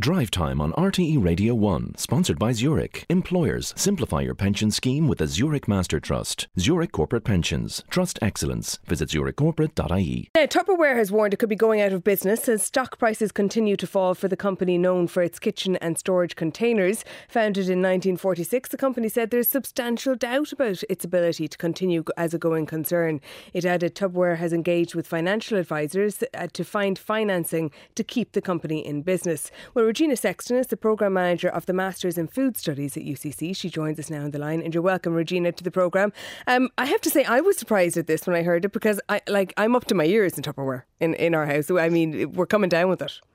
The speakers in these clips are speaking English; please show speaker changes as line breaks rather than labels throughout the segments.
Drive Time on RTE Radio 1, sponsored by Zurich. Employers, simplify your pension scheme with a Zurich Master Trust. Zurich Corporate Pensions. Trust excellence. Visit zurichcorporate.ie.
Tupperware has warned it could be going out of business as stock prices continue to fall for the company known for its kitchen and storage containers. Founded in 1946, the company said there's substantial doubt about its ability to continue as a going concern. It added Tupperware has engaged with financial advisors to find financing to keep the company in business. Well, Regina Sexton is the Programme Manager of the Masters in Food Studies at UCC. She joins us now on the line, and you're welcome, Regina, to the programme. I have to say, I was surprised at this when I heard it, because I'm up to my ears in Tupperware in our house. I mean, we're coming down with it.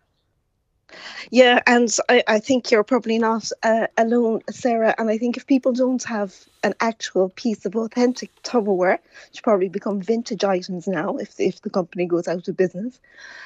Yeah, and I think you're probably not alone, Sarah. And I think if people don't have an actual piece of authentic Tupperware, which probably become vintage items now if the company goes out of business,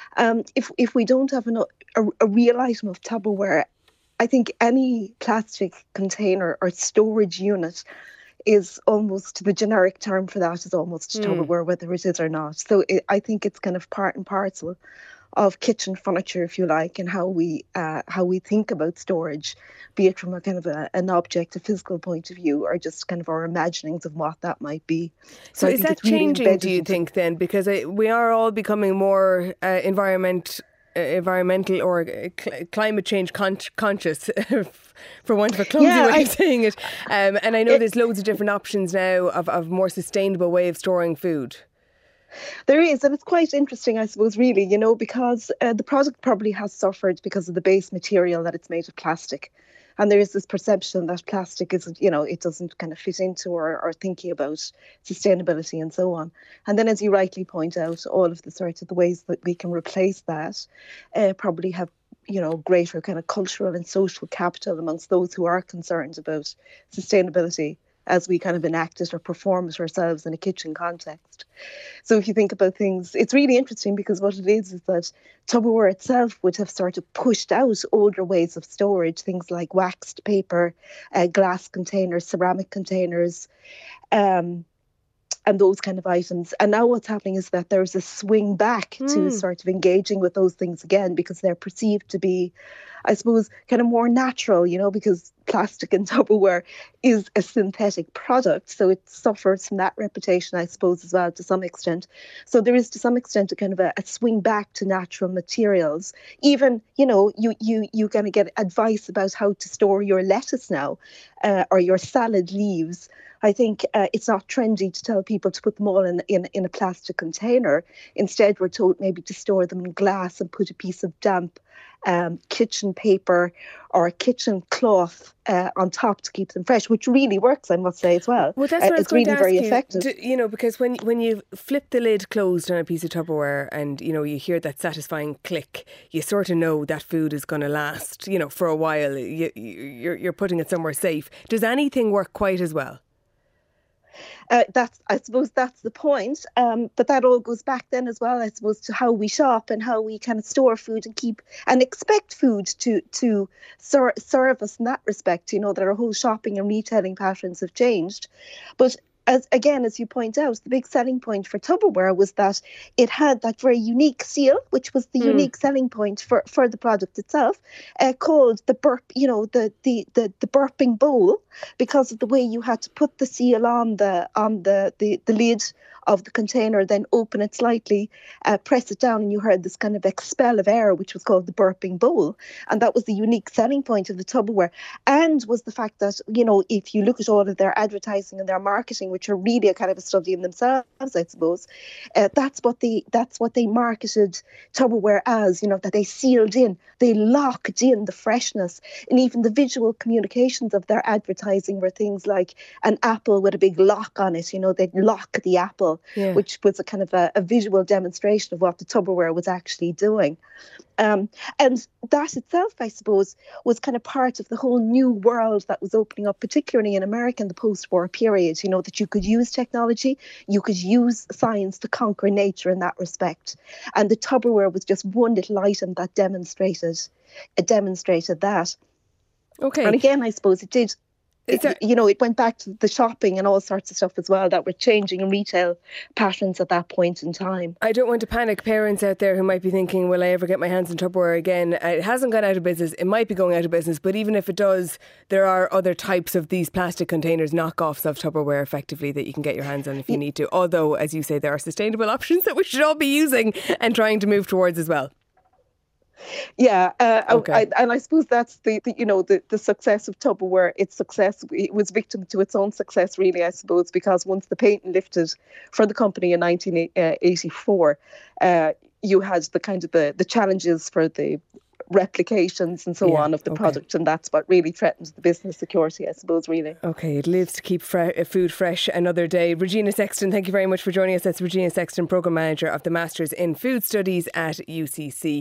if we don't have a real item of Tupperware, I think any plastic container or storage unit is almost, the generic term for that is almost Tupperware, whether it is or not. So I think it's kind of part and parcel of kitchen furniture, if you like, and how we think about storage, be it from a kind of an object, a physical point of view, or just kind of our imaginings of what that might be.
So is that changing, do you think, then? Because we are all becoming more environmental or climate change conscious, for want of a clumsy way of saying it. And I know there's loads of different options now of more sustainable way of storing food.
There is, and it's quite interesting, I suppose, really, because the product probably has suffered because of the base material, that it's made of plastic. And there is this perception that plastic isn't, it doesn't kind of fit into or thinking about sustainability and so on. And then, as you rightly point out, all of the ways that we can replace that probably have, greater kind of cultural and social capital amongst those who are concerned about sustainability, as we kind of enact it or perform it ourselves in a kitchen context. So if you think about things, it's really interesting, because what it is that Tupperware itself would have sort of pushed out older ways of storage, things like waxed paper, glass containers, ceramic containers, and those kind of items. And now what's happening is that there's a swing back to sort of engaging with those things again, because they're perceived to be, I suppose, kind of more natural, because plastic and Tupperware is a synthetic product. So it suffers from that reputation, I suppose, as well, to some extent. So there is, to some extent, a kind of a swing back to natural materials. Even, you kind of get advice about how to store your lettuce now, or your salad leaves. I think it's not trendy to tell people to put them all in a plastic container. Instead, we're told maybe to store them in glass and put a piece of damp kitchen paper or a kitchen cloth on top to keep them fresh, which really works, I must say, as well.
Well, that's what
it's really very effective.
Because when you flip the lid closed on a piece of Tupperware and, you hear that satisfying click, you sort of know that food is going to last, for a while. You're putting it somewhere safe. Does anything work quite as well?
I suppose that's the point. But that all goes back then as well, I suppose, to how we shop and how we kind of store food and keep and expect food to serve us in that respect. That our whole shopping and retailing patterns have changed. But as you point out, the big selling point for Tupperware was that it had that very unique seal, which was the unique selling point for the product itself, called the burp, the burping bowl, because of the way you had to put the seal on the lid of the container, then open it slightly, press it down, and you heard this kind of expel of air, which was called the burping bowl. And that was the unique selling point of the Tupperware, and was the fact that, if you look at all of their advertising and their marketing, which are really a kind of a study in themselves, I suppose, that's what they marketed Tupperware as, that they sealed in, they locked in the freshness. And even the visual communications of their advertising were things like an apple with a big lock on it, they'd lock the apple, which was a kind of a visual demonstration of what the Tupperware was actually doing. And that itself, I suppose, was kind of part of the whole new world that was opening up, particularly in America in the post-war period, that you could use technology, you could use science to conquer nature in that respect. And the Tupperware was just one little item that demonstrated that.
Okay.
And again, I suppose it did. it went back to the shopping and all sorts of stuff as well that were changing in retail patterns at that point in time.
I don't want to panic parents out there who might be thinking, will I ever get my hands on Tupperware again? It hasn't gone out of business. It might be going out of business, but even if it does, there are other types of these plastic containers, knockoffs of Tupperware effectively, that you can get your hands on if you need to. Although, as you say, there are sustainable options that we should all be using and trying to move towards as well.
Yeah,
Okay.
I suppose that's the success of Tupperware. Its success, it was victim to its own success, really, I suppose, because once the patent lifted for the company in 1984, you had the kind of the challenges for the replications and so on of the product, and that's what really threatens the business security, I suppose, really.
Okay, it lives to keep food fresh another day. Regina Sexton, thank you very much for joining us. That's Regina Sexton, Programme Manager of the Masters in Food Studies at UCC.